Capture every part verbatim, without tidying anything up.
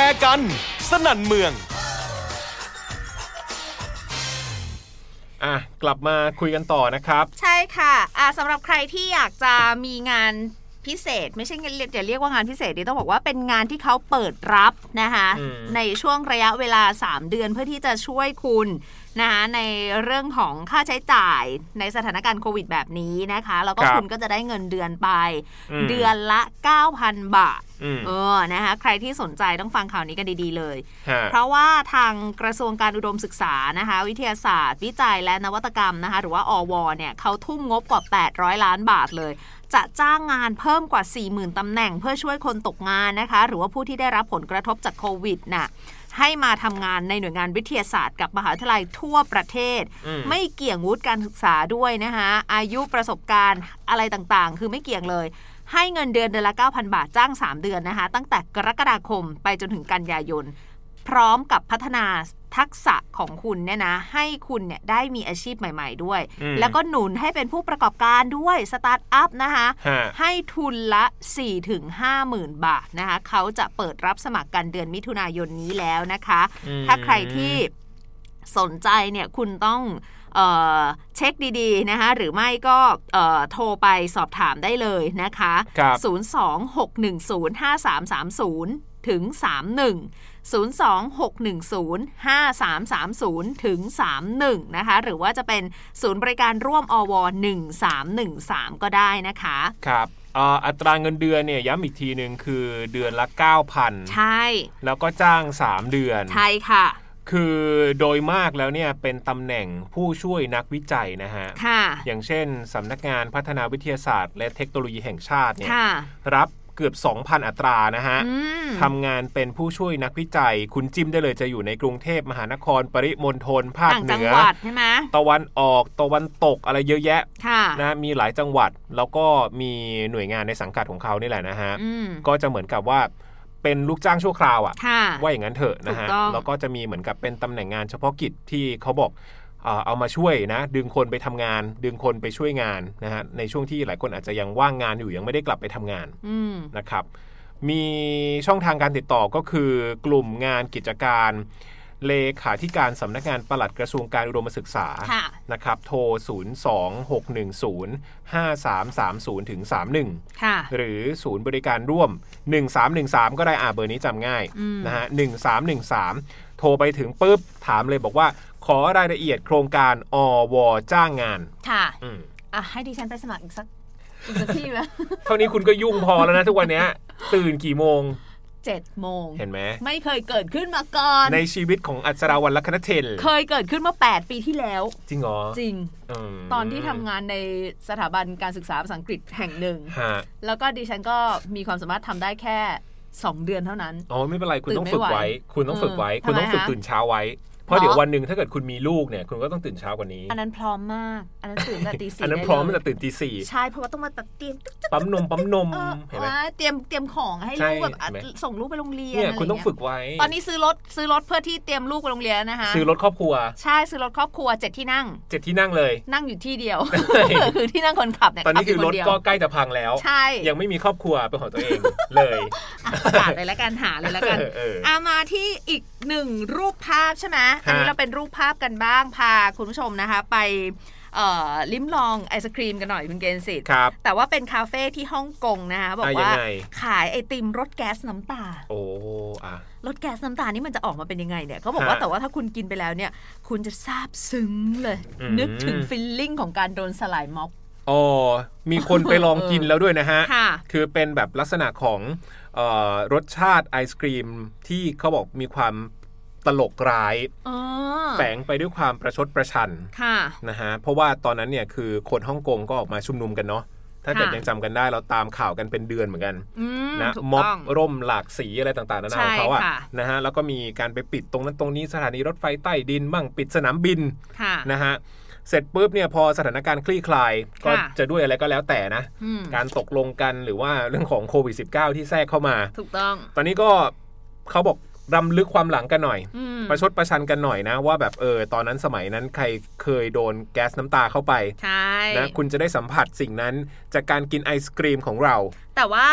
ร์กันสนั่นเมืองอ่ะกลับมาคุยกันต่อนะครับใช่ค่ะอ่ะสำหรับใครที่อยากจะมีงานพิเศษไม่ใช่อย่าเรียกว่างานพิเศษดิต้องบอกว่าเป็นงานที่เขาเปิดรับนะคะในช่วงระยะเวลาสามเดือนเพื่อที่จะช่วยคุณนะคะในเรื่องของค่าใช้จ่ายในสถานการณ์โควิดแบบนี้นะคะแล้วก็คุณก็จะได้เงินเดือนไปเดือนละ เก้าพัน บาทเออนะคะใครที่สนใจต้องฟังข่าวนี้กันดีๆเลยเพราะว่าทางกระทรวงการอุดมศึกษานะคะวิทยาศาสตร์วิจัยและนวัตกรรมนะคะหรือว่าอวเนี่ยเขาทุ่มงบกว่าแปดร้อยล้านบาทเลยจะจ้างงานเพิ่มกว่า สี่หมื่น ตำแหน่งเพื่อช่วยคนตกงานนะคะหรือว่าผู้ที่ได้รับผลกระทบจากโควิดน่ะให้มาทำงานในหน่วยงานวิทยาศาสตร์กับมหาวิทยาลัยทั่วประเทศไม่เกี่ยงวุฒิการศึกษาด้วยนะคะอายุประสบการณ์อะไรต่างๆคือไม่เกี่ยงเลยให้เงินเดือนเดือนละ เก้าพัน บาทจ้างสามเดือนนะคะตั้งแต่กรกฎาคมไปจนถึงกันยายนพร้อมกับพัฒนาทักษะของคุณเนี่ยนะให้คุณเนี่ยได้มีอาชีพใหม่ๆด้วยแล้วก็หนุนให้เป็นผู้ประกอบการด้วยสตาร์ทอัพนะคะให้ทุนละ สี่ถึงห้าหมื่น บาทนะคะเขาจะเปิดรับสมัครกันเดือนมิถุนายนนี้แล้วนะคะถ้าใครที่สนใจเนี่ยคุณต้องเอ่อเช็คดีๆนะคะหรือไม่ก็เอ่อโทรไปสอบถามได้เลยนะคะศูนย์ สอง หก หนึ่ง ศูนย์ ห้า สาม สาม ศูนย์ถึงสามหนึ่ง ศูนย์ สอง หก หนึ่ง ศูนย์ ห้า สาม สาม ศูนย์ถึงสามหนึ่งนะคะหรือว่าจะเป็นศูนย์บริการร่วมอวหนึ่งสามหนึ่งสามก็ได้นะคะครับอัตราเงินเดือนเนี่ยย้ำอีกทีนึงคือเดือนละ เก้าพันใช่แล้วก็จ้างสามเดือนใช่ค่ะคือโดยมากแล้วเนี่ยเป็นตำแหน่งผู้ช่วยนักวิจัยนะฮะอย่างเช่นสำนักงานพัฒนาวิทยาศาสตร์และเทคโนโลยีแห่งชาติเนี่ยรับเกือบ สองพัน อัตรานะฮะทำงานเป็นผู้ช่วยนักวิจัยคุณจิ้มได้เลยจะอยู่ในกรุงเทพมหานครปริมณฑลภาคเหนือตะวันออกตะวันตกอะไรเยอะแยะนะมีหลายจังหวัดแล้วก็มีหน่วยงานในสังกัดของเขานี่แหละนะฮะก็จะเหมือนกับว่าเป็นลูกจ้างชั่วคราวอ่ะว่าอย่างนั้นเถอะนะฮะแล้วก็จะมีเหมือนกับเป็นตำแหน่งงานเฉพาะกิจที่เขาบอกเอามาช่วยนะดึงคนไปทำงานดึงคนไปช่วยงานนะฮะในช่วงที่หลายคนอาจจะยังว่างงานอยู่ยังไม่ได้กลับไปทำงานนะครับมีช่องทางการติดต่อก็คือกลุ่มงานกิจการเลขาธิการสำนักงานปลัดกระทรวงการอุดมศึกษานะครับโทรศูนย์ สอง หก หนึ่ง ศูนย์ ห้า สาม สาม ศูนย์ถึงสามหนึ่งหรือศูนย์บริการร่วมหนึ่งสามหนึ่งสามก็ได้อ่าเบอร์นี้จำง่ายนะฮะหนึ่งสามหนึ่งสามโทรไปถึงปุ๊บถามเลยบอกว่าขอรายละเอียดโครงการอวจ้างงานค่ะอ่ะให้ดิฉันไปสมัครอีกสักอีกสักที่มั้ยเท่านี้คุณก็ยุ่งพอแล้วนะทุกวันนี้ตื่นกี่โมงเจ็ดโมงเห็นไหมไม่เคยเกิดขึ้นมาก่อนในชีวิตของอัศราวัลย์ ลักขณเทนเคยเกิดขึ้นเมื่อแปดปีที่แล้วจริงเหรอจริงตอนที่ทำงานในสถาบันการศึกษาภาษาอังกฤษแห่งหนึ่งแล้วก็ดิฉันก็มีความสามารถทำได้แค่สองเดือนเท่านั้นอ๋อไม่เป็นไรคุณต้องฝึกไว้คุณต้องฝึกไว้คุณต้องฝึกตื่นเช้าไว้เพราะเดี๋ยววันหนึ่งถ้าเกิดคุณมีลูกเนี่ยคุณก็ต้องตื่นเช้ากว่านี้อันนั้นพร้อมมากอันนั้นตื่นแต่ตีสี่อันนั้นพร้อมตั้งแต่ตื่นตีสี่ใช่เพราะว่าต้องมาตัดเตรียมปั๊มนมปั๊มนมเห็นไหมเตรียมเตรียมของให้ลูกแบบส่งลูกไปโรงเรียนเนี่ยคุณต้องฝึกไว้ตอนนี้ซื้อรถซื้อรถเพื่อที่เตรียมลูกไปโรงเรียนนะคะซื้อรถครอบครัวใช่ซื้อรถครอบครัวเจ็ดที่นั่งเจ็ดที่นั่งเลยนั่งอยู่ที่เดียวคือที่นั่งคนขับเนี่ยตอนนี้คือรถก็ใกล้จะพังแล้วใช่ยังไม่มีครอบครัวเป็นของตัวเองเลยประกาศเลยแล้วกันหาเลยแล้วกันเอามาที่อีกหนึ่งรูปภาพใช่ไหมอันนี้เราเป็นรูปภาพกันบ้างพาคุณผู้ชมนะคะไปลิ้มลองไอศครีมกันหน่อยคุณเกณฑ์สิทธิ์แต่ว่าเป็นคาเฟ่ที่ฮ่องกงนะคะบอกว่าขายไอติมรสแก๊สน้ำตาโอ้อะรสแก๊สน้ำตานี่มันจะออกมาเป็นยังไงเนี่ยเขาบอกว่าแต่ว่าถ้าคุณกินไปแล้วเนี่ยคุณจะซาบซึ้งเลยนึกถึงฟีลลิ่งของการโดนสลายม็อบอ๋อมีคนไปลองกินแล้วด้วยนะฮะคือเป็นแบบลักษณะของรสชาติไอศกรีมที่เขาบอกมีความตลกร้ายแฝงไปด้วยความประชดประชันนะฮะเพราะว่าตอนนั้นเนี่ยคือคนฮ่องกงก็ออกมาชุมนุมกันเนาะถ้าเกิดยังจำกันได้เราตามข่าวกันเป็นเดือนเหมือนกันนะม็อบร่มหลากสีอะไรต่างๆนานาของเขาอ่ะนะฮะแล้วก็มีการไปปิดตรงนั้นตรงนี้สถานีรถไฟใต้ดินบ้างปิดสนามบินนะฮะเสร็จปุ๊บเนี่ยพอสถานการณ์คลี่คลายก็จะด้วยอะไรก็แล้วแต่นะการตกลงกันหรือว่าเรื่องของโควิด สิบเก้า ที่แทรกเข้ามาถูกต้องตอนนี้ก็เขาบอกรำลึกความหลังกันหน่อยประชดประชันกันหน่อยนะว่าแบบเออตอนนั้นสมัยนั้นใครเคยโดนแก๊สน้ำตาเข้าไปนะคุณจะได้สัมผัสสิ่งนั้นจากการกินไอศกรีมของเราแต่ว่า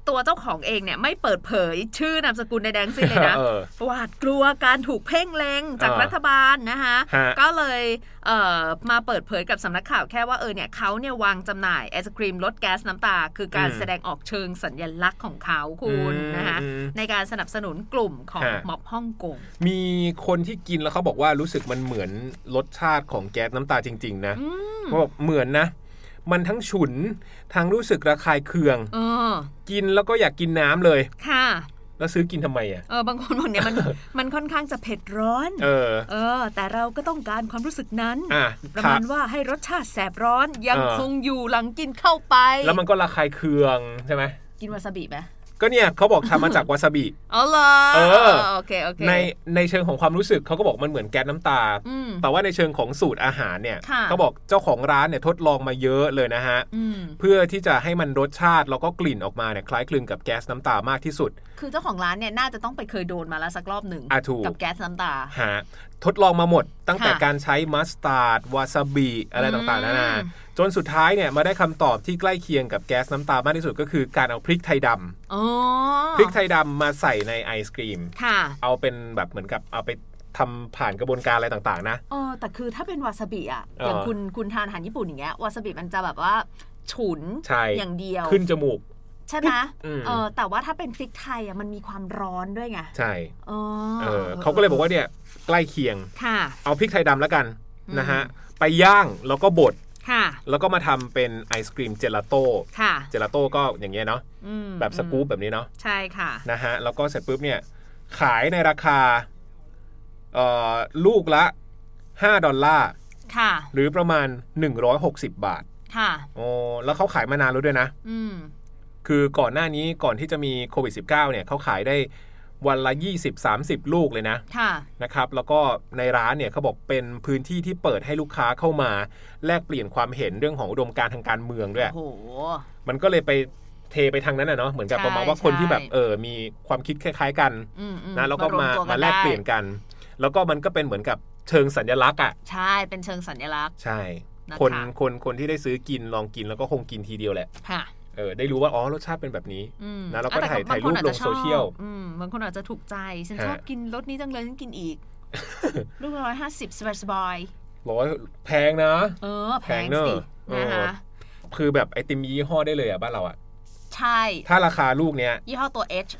ตัวเจ้าของเองเนี่ยไม่เปิดเผยชื่อนามสกุลในแดงซิเลยนะหวาดกลัวการถูกเพ่งเล็งจากรัฐบาลนะคะก็เลยเอ่อมาเปิดเผยกับสำนักข่าวแค่ว่าเออเนี่ยเขาเนี่ยวางจำหน่ายไอศกรีมลดแก๊สน้ำตาคือการแสดงออกเชิงสัญลักษณ์ของเขาคุณนะคะในการสนับสนุนกลุ่มของม็อบฮ่องกงมีคนที่กินแล้วเขาบอกว่ารู้สึกมันเหมือนรสชาติของแก๊สน้ำตาจริงๆนะเขาบอกเหมือนนะมันทั้งฉุนทั้งรู้สึกระคายเคืองออกินแล้วก็อยากกินน้ำเลยค่ะแล้วซื้อกินทำไมอ่ะเออบางคนบอกเนี่ยมัน มันค่อนข้างจะเผ็ดร้อนเออเออแต่เราก็ต้องการความรู้สึกนั้นประมาณว่าให้รสชาติแสบร้อนยังคงอยู่หลังกินเข้าไปแล้วมันก็ระคายเคืองใช่ไหมกินวาซาบิไหมก็เนี่ยเขาบอกทำมาจากวาซาบิอ๋อเหรอเออโอเคโอเคในในเชิงของความรู้สึกเขาก็บอกมันเหมือนแก๊สน้ำตาแต่ว่าในเชิงของสูตรอาหารเนี่ยเขาบอกเจ้าของร้านเนี่ยทดลองมาเยอะเลยนะฮะเพื่อที่จะให้มันรสชาติแล้วก็กลิ่นออกมาเนี่ยคล้ายคลึงกับแก๊สน้ำตามากที่สุดคือเจ้าของร้านเนี่ยน่าจะต้องไปเคยโดนมาแล้วสักรอบหนึ่งกับแก๊สน้ำตาฮะทดลองมาหมดตั้งแต่การใช้มัสตาร์ดวาซาบิอะไรต่างๆนานาจนสุดท้ายเนี่ยมาได้คำตอบที่ใกล้เคียงกับแก๊สน้ำตามากที่สุดก็คือการเอาพริกไทยดำพริกไทยดำมาใส่ในไอศกรีมเอาเป็นแบบเหมือนกับเอาไปทำผ่านกระบวนการอะไรต่างๆนะเออแต่คือถ้าเป็นวาซาบิอ่ะอย่างคุณคุณทานอาหารญี่ปุ่นอย่างเงี้ยวาซาบิมันจะแบบว่าฉุนอย่างเดียวขึ้นจมูกใช่ไหมเออแต่ว่าถ้าเป็นพริกไทยอ่ะมันมีความร้อนด้วยไงใช่เออเขาก็เลยบอกว่าเนี่ยใกล้เคียงเอาพริกไทยดำแล้วกันนะฮะไปย่างแล้วก็บดแล้วก็มาทำเป็นไอศกรีมเจลาโต้เจลาโต้ก็อย่างเงี้ยเนาะแบบสกู๊ปแบบนี้เนาะใช่ค่ะนะฮะแล้วก็เสร็จปุ๊บเนี่ยขายในราคาเอ่อลูกละห้าดอลลาร์หรือประมาณหนึ่งร้อยหกสิบบาทค่ะโอ้แล้วเขาขายมานานแล้วด้วยนะอืมคือก่อนหน้านี้ก่อนที่จะมีโควิด สิบเก้า เนี่ยเขาขายได้วันละ ยี่สิบถึงสามสิบ ลูกเลยนะนะครับแล้วก็ในร้านเนี่ยเขาบอกเป็นพื้นที่ที่เปิดให้ลูกค้าเข้ามาแลกเปลี่ยนความเห็นเรื่องของอุดมการณ์ทางการเมืองด้วยโอ้โหมันก็เลยไปเทไปทางนั้นน่ะเนาะเหมือนกับประมาณว่าคนที่แบบเออมีความคิดคล้ายๆกันนะแล้วก็มามาแลกเปลี่ยนกันแล้วก็มันก็เป็นเหมือนกับเชิงสัญลักษณ์อ่ะใช่เป็นเชิงสัญลักษณ์ใช่คนคนคนที่ได้ซื้อกินลองกินแล้วก็คงกินทีเดียวแหละเออได้รู้ว่าอ๋อรสชาติเป็นแบบนี้นะแล้วก็ถ่ายถ่ายรูปลงโซเชียลบางคนอาจจะถูกใจฉันชอบกินรสนี้จังเลยฉันกินอีกลูกละร้อยห้าสิบสบายๆร้อยแพงนะเออแพงสินะคะคือแบบไอติมยี่ห้อได้เลยอ่ะบ้านเราอ่ะใช่ถ้าราคาลูกเนี้ยยี่ห้อตัว H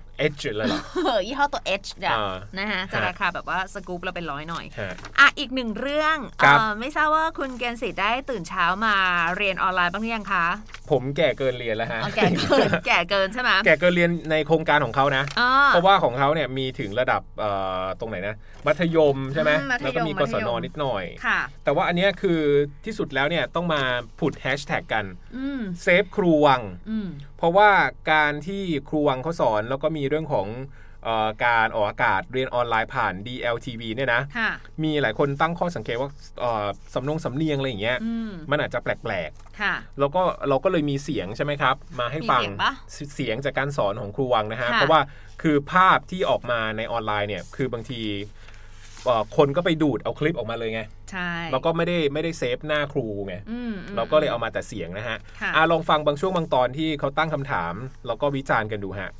H เลยเหรอยี่ห้อตัว H เนี่ยนะฮะจะราคาแบบว่าสกู๊ปเราเป็นร้อยหน่อยอ่ะอีกหนึ่งเรื่องไม่ทราบว่าคุณเกณฑ์สิทธิ์ได้ตื่นเช้ามาเรียนออนไลน์บ้างหรือยังคะผมแก่เกินเรียนแล้วฮะแก่เกินแก่เกินใช่ไหมแก่เกินเรียนในโครงการของเขานะเพราะว่าของเขาเนี่ยมีถึงระดับตรงไหนนะมัธยมใช่ไหมแล้วก็มีกศนนิดหน่อยแต่ว่าอันนี้คือที่สุดแล้วเนี่ยต้องมาผุดแฮชแท็กกันเซฟครูวังเพราะว่าการที่ครูวังเขาสอนแล้วก็มีเรื่องของเอ่อการออกอากาศเรียนออนไลน์ผ่าน ดี แอล ที วี เนี่ยนะมีหลายคนตั้งข้อสังเกตว่าสำนงสำเนียงอะไรอย่างเงี้ยมันอาจจะแปลกๆแล้วก็เราก็เลยมีเสียงใช่ไหมครับมาให้ฟังเสียงจากการสอนของครูวังนะฮะเพราะว่าคือภาพที่ออกมาในออนไลน์เนี่ยคือบางทีคนก็ไปดูดเอาคลิปออกมาเลยไงใช่แล้วก็ไม่ได้ไม่ได้เซฟหน้าครูไงเราก็เลยเอามาแต่เสียงนะฮะอ่ะลองฟังบางช่วงบางตอนที่เขาตั้งคำถามแล้วก็วิจารณ์กันดูฮะ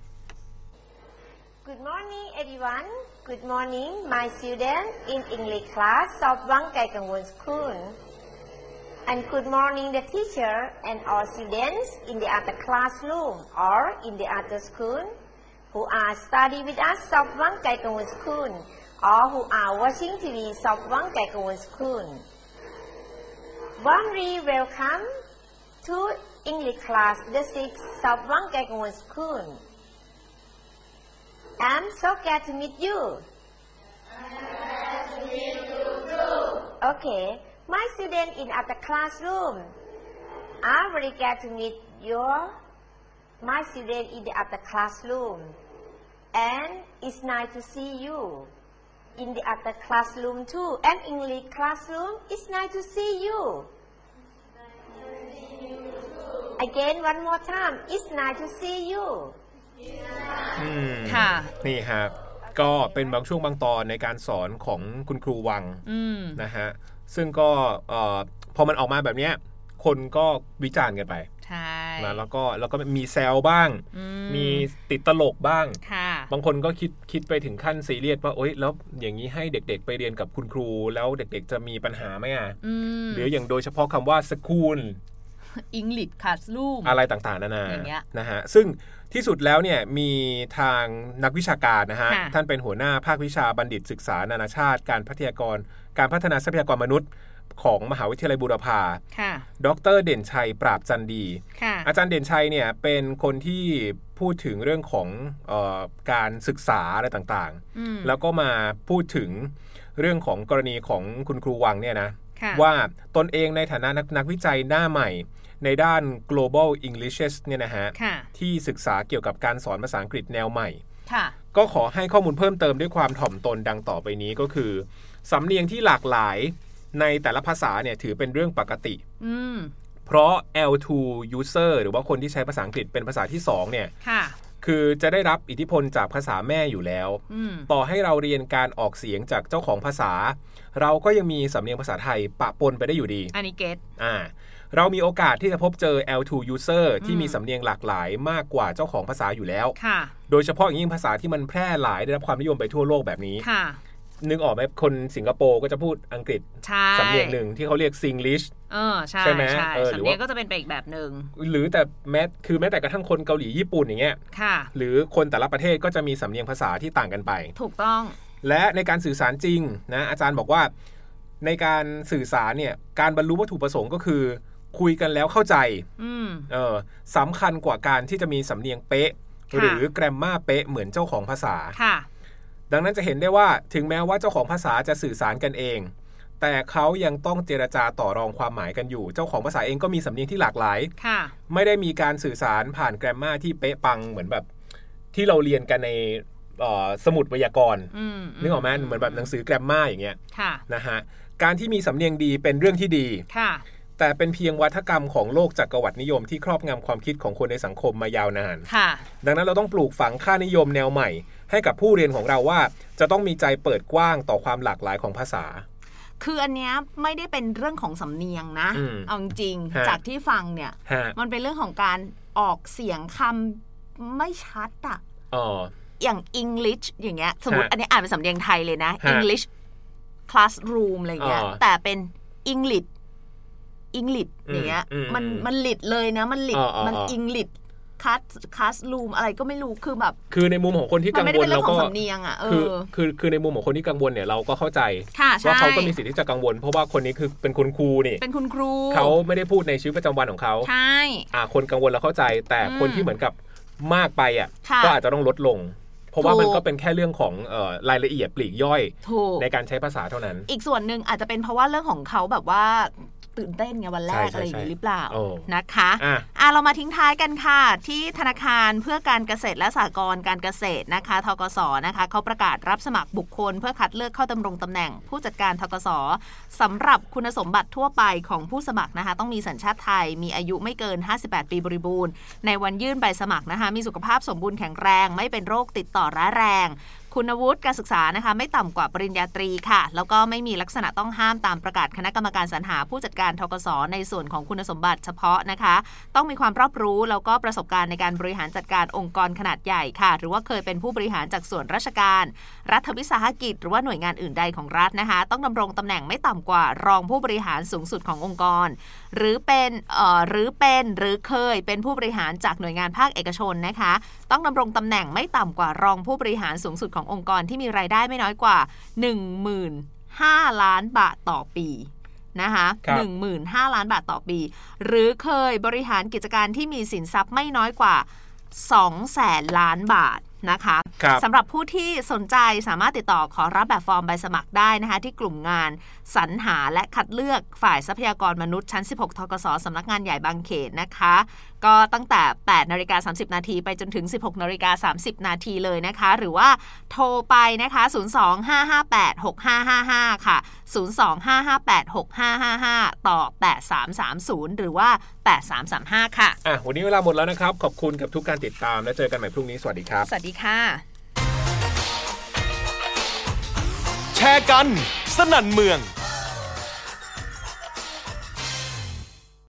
Good morning everyone Good morning my student in English class of Wang Kai Kangwon School and good morning the teacher and all students in the other classroom or in the other school who are study with us of Wang Kai Kangwon School or who are watching ที วี of Wang Kai Kangwon School warmly welcome to English class the sixth of Wang Kai Kangwon School I'm so glad to meet you glad to meet you too okay my student in other classroom I'm very glad to meet your my student in the other classroom and it's nice to see you in the other classroom too and English classroom it's nice to see you again one more time it's nice to see you ค่ะนี่ครับก็เป็นบางช่วงบางตอนในการสอนของคุณครูวังนะฮะซึ่งก็พอมันออกมาแบบนี้คนก็วิจารณ์กันไปใช่แล้วก็แล้วก็มีแซวบ้างมีติดตลกบ้างบางคนก็คิดคิดไปถึงขั้นซีเรียสว่าโอ๊ยแล้วอย่างนี้ให้เด็กๆไปเรียนกับคุณครูแล้วเด็กๆจะมีปัญหาไหมอ่ะหรืออย่างโดยเฉพาะคำว่าสคูล English classroom อะไรต่างๆนานานะฮะซึ่งที่สุดแล้วเนี่ยมีทางนักวิชาการนะฮะท่านเป็นหัวหน้าภาควิชาบัณฑิตศึกษานานาชาติการพัฒนากรการพัฒนาทรัพยากรมนุษย์ของมหาวิทยาลัยบูรพาดร.เด่นชัยปราบจันดีอาจารย์เด่นชัยเนี่ยเป็นคนที่พูดถึงเรื่องของเอ่อการศึกษาอะไรต่างๆแล้วก็มาพูดถึงเรื่องของกรณีของคุณครูวังเนี่ยนะว่าตนเองในฐานะนักนักวิจัยหน้าใหม่ในด้าน global English เนี่ยนะฮะที่ศึกษาเกี่ยวกับการสอนภาษาอังกฤษแนวใหม่ก็ขอให้ข้อมูลเพิ่มเติมด้วยความถ่อมตนดังต่อไปนี้ก็คือสำเนียงที่หลากหลายในแต่ละภาษาเนี่ยถือเป็นเรื่องปกติเพราะ แอล ทู user หรือว่าคนที่ใช้ภาษาอังกฤษเป็นภาษาที่สองเนี่ยคือจะได้รับอิทธิพลจากภาษาแม่อยู่แล้วต่อให้เราเรียนการออกเสียงจากเจ้าของภาษาเราก็ยังมีสำเนียงภาษาไทยปะปนไปได้อยู่ดีอันนี้เก็ตอ่าเรามีโอกาสที่จะพบเจอ แอล ทู user ที่มีสำเนียงหลากหลายมากกว่าเจ้าของภาษาอยู่แล้วโดยเฉพาะอย่างยิ่งภาษาที่มันแพร่หลายได้รับความนิยมไปทั่วโลกแบบนี้นึกออกไหมคนสิงคโปร์ก็จะพูดอังกฤษสำเนียงหนึ่งที่เขาเรียกซิงลิชเออใช่ใช่ไหมเออสำเนียงก็จะเป็นไปอีกแบบนึงหรือแต่แม้คือแม้แต่กระทั่งคนเกาหลีญี่ปุ่นอย่างเงี้ยหรือคนแต่ละประเทศก็จะมีสำเนียงภาษาที่ต่างกันไปถูกต้องและในการสื่อสารจริงนะอาจารย์บอกว่าในการสื่อสารเนี่ยการบรรลุวัตถุประสงค์ก็คือคุยกันแล้วเข้าใจเออสำคัญกว่าการที่จะมีสำเนียงเป๊ะหรือแกรมมาเป๊ะเหมือนเจ้าของภาษาดังนั้นจะเห็นได้ว่าถึงแม้ว่าเจ้าของภาษาจะสื่อสารกันเองแต่เขายังต้องเจรจาต่อรองความหมายกันอยู่เจ้าของภาษาเองก็มีสำเนียงที่หลากหลายไม่ได้มีการสื่อสารผ่านแกรมมาที่เป๊ะปังเหมือนแบบที่เราเรียนกันในสมุดไวยากรณ์นึกออกไหมเหมือนแบบหนังสือแกรมมาอย่างเงี้ยนะฮะการที่มีสำเนียงดีเป็นเรื่องที่ดีแต่เป็นเพียงวัฒกรรมของโลกจักรวรรดินิยมที่ครอบงำความคิดของคนในสังคมมายาวนานดังนั้นเราต้องปลูกฝังค่านิยมแนวใหม่ให้กับผู้เรียนของเราว่าจะต้องมีใจเปิดกว้างต่อความหลากหลายของภาษาคืออันเนี้ยไม่ได้เป็นเรื่องของสำเนียงนะเอาจริงจากที่ฟังเนี่ยมันเป็นเรื่องของการออกเสียงคำไม่ชัดอ่ะอย่าง English อย่างเงี้ยสมมติอันนี้อ่านเป็นสำเนียงไทยเลยนะ English classroom อะไรเงี้ยแต่เป็น English English อย่างเงี้ยมันมันหลิดเลยนะมันหลิดมัน Englishคัสคัสรูมอะไรก็ไม่รู้คือแบบคือในมุมของคนที่กังวลเราก็คือคือคือในมุมของคนที่กังวลเนี่ยเราก็เข้าใจว่าเขาก็มีสิทธิ์ที่จะกังวลเพราะว่าคนนี้คือเป็นคุณครูนี่เป็นคุณครูเขาไม่ได้พูดในชีวิตประจำวันของเขาใช่อ่าคนกังวลเราเข้าใจแต่คนที่เหมือนกับมากไปอ่ะก็อาจจะต้องลดลงเพราะว่ามันก็เป็นแค่เรื่องของเอ่อรายละเอียดปลีกย่อยในการใช้ภาษาเท่านั้นอีกส่วนหนึ่งอาจจะเป็นเพราะว่าเรื่องของเขาแบบว่าตื่นเต้นไงวันแรกอะไรอย่างนี้หรือเปล่านะคะอ่ะเรามาทิ้งท้ายกันค่ะที่ธนาคารเพื่อการเกษตรและสหกรณ์การเกษตรนะคะธกสนะคะเขาประกาศรับสมัครบุคคลเพื่อคัดเลือกเข้าดำรงตำแหน่งผู้จัดการธกสสำหรับคุณสมบัติทั่วไปของผู้สมัครนะคะต้องมีสัญชาติไทยมีอายุไม่เกินห้าสิบแปดปีบริบูรณ์ในวันยื่นใบสมัครนะคะมีสุขภาพสมบูรณ์แข็งแรงไม่เป็นโรคติดต่อร้ายแรงคุณวุฒิการศึกษานะคะไม่ต่ำกว่าปริญญาตรีค่ะแล้วก็ไม่มีลักษณะต้องห้ามตามประกาศคณะกรรมการสรรหาผู้จัดการธกสในส่วนของคุณสมบัติเฉพาะนะคะต้องมีความรอบรู้แล้วก็ประสบการณ์ในการบริหารจัดการองค์กรขนาดใหญ่ค่ะหรือว่าเคยเป็นผู้บริหารจากส่วนราชการรัฐวิสาหกิจหรือว่าหน่วยงานอื่นใดของรัฐนะคะต้องดำรงตำแหน่งไม่ต่ำกว่ารองผู้บริหารสูงสุดขององค์กรหรือเป็นเอ่อหรือเป็นหรือเคยเป็นผู้บริหารจากหน่วยงานภาคเอกชนนะคะต้องดำรงตำแหน่งไม่ต่ำกว่ารองผู้บริหารสูงสุดขององค์กรที่มีรายได้ไม่น้อยกว่า หนึ่งหมื่นห้า ล้านบาทต่อปีนะคะ หนึ่งหมื่นห้า ล้านบาทต่อปีหรือเคยบริหารกิจการที่มีสินทรัพย์ไม่น้อยกว่า สองแสน ล้านบาทนะคะสำหรับผู้ที่สนใจสามารถติดต่อขอรับแบบฟอร์มใบสมัครได้นะคะที่กลุ่มงานสรรหาและคัดเลือกฝ่ายทรัพยากรมนุษย์ชั้นสิบหกธกสสำนักงานใหญ่บางเขนนะคะก็ตั้งแต่ แปดนาฬิกาสามสิบนาทีไปจนถึง สิบหกนาฬิกาสามสิบนาทีเลยนะคะหรือว่าโทรไปนะคะศูนย์ สอง ห้า ห้า แปด หก ห้า ห้า ห้าค่ะศูนย์ สอง ห้า ห้า แปด หก ห้า ห้า ห้าต่อแปดสามสามศูนย์หรือว่าแปดสามสามห้าค่ะอ่ะวันนี้เวลาหมดแล้วนะครับขอบคุณกับทุกการติดตามและเจอกันใหม่พรุ่งนี้สวัสดีครับสวัสดีค่ะแชร์กันสนั่นเมือง